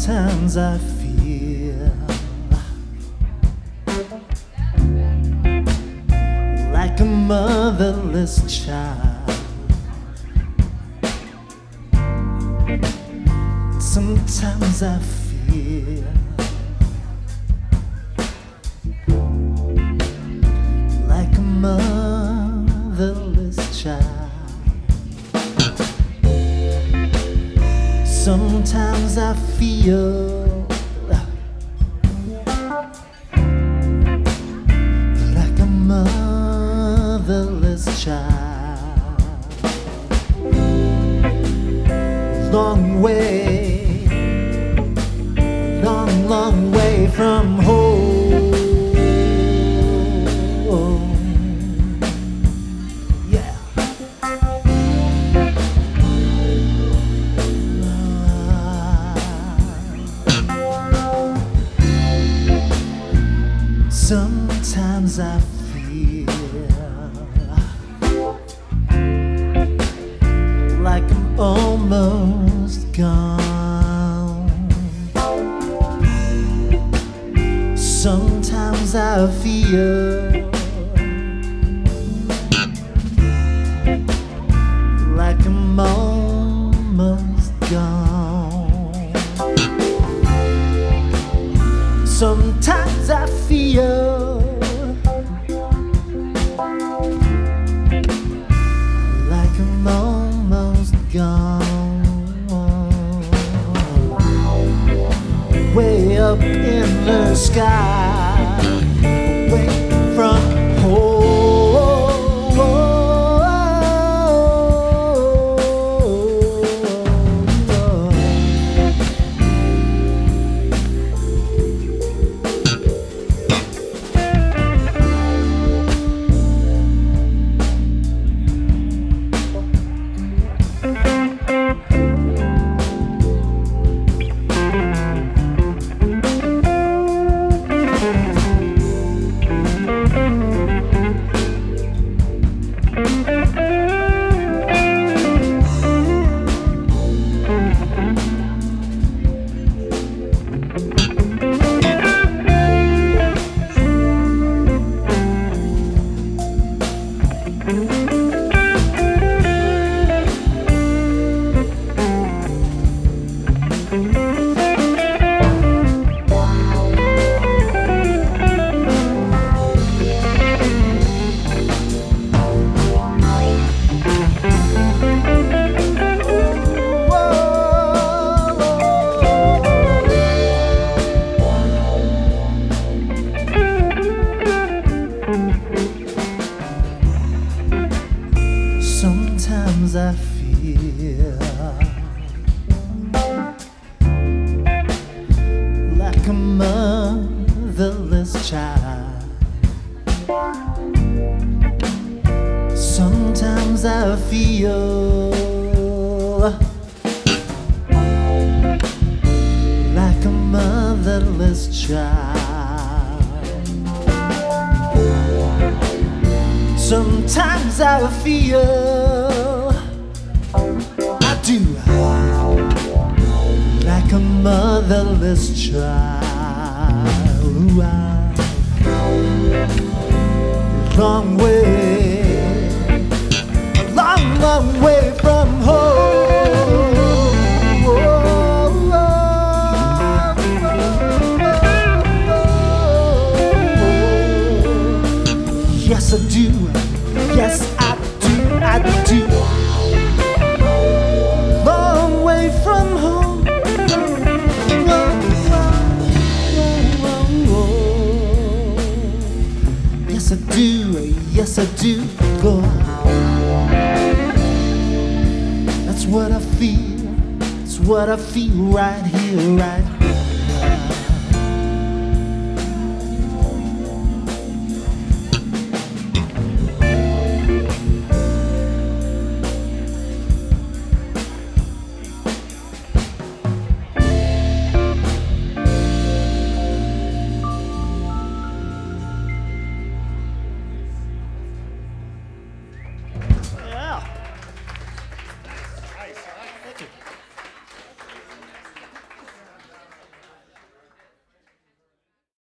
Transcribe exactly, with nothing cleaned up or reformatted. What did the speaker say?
Sometimes I feel like a motherless child. Sometimes I feel like a motherless child. Sometimes I feel like a motherless child. Long way, long, long way from home. Yeah. Sometimes I feel like I'm almost gone. Sometimes I feel like I'm almost gone. Sometimes I feel like I'm almost gone. Way up in the sky, away from home. Sometimes I feel like a motherless child. Sometimes I feel like a motherless child. Sometimes I feel, I do, like a motherless child. Ooh, I, long way, a long, long way from home. Yes, I do. Yes, I do. I do. Long way from home. Yes, I do. Yes, I do. Go. That's what I feel. That's what I feel right here, right here.